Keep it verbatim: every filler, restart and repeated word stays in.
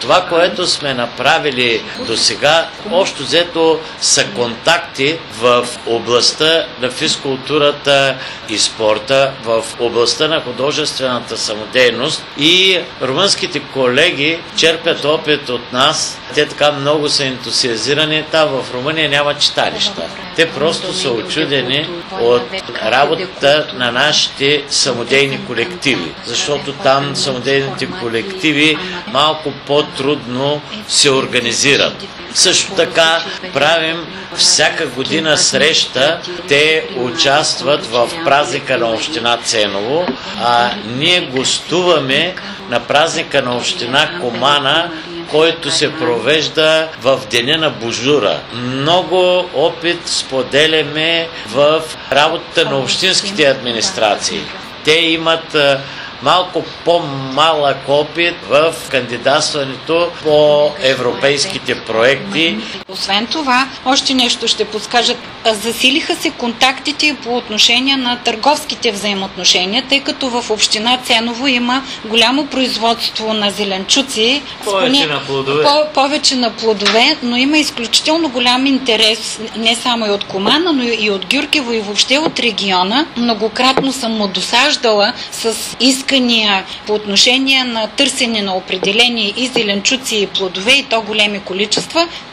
Това, което сме направили до сега, общо взето са контакти в областта на физкултурата и спорта, в областта на художествената самодейност, и румънските колеги черпят опит от нас. Те така много са ентусиазирани. Там в Румъния няма читалища. Те просто са очудени от работата на нашите самодейни колективи, защото там самодейните колективи малко по-трудно се организират. Също така правим всяка година среща. Те участват в празника на община Ценово, а ние гостуваме на празника на община Комана, който се провежда в деня на Божура. Много опит споделяме в работата на общинските администрации. Те имат малко по-малък опит в кандидатстването по европейските проекти. Освен това, още нещо ще подскажат. Засилиха се контактите по отношение на търговските взаимоотношения, тъй като в община Ценово има голямо производство на зеленчуци. Повече на плодове. По- повече на плодове, но има изключително голям интерес не само и от Комана, но и от Гюргево и въобще от региона. Многократно съм му досаждала с искания по отношение на търсене на определени и зеленчуци и плодове, и то големи количества.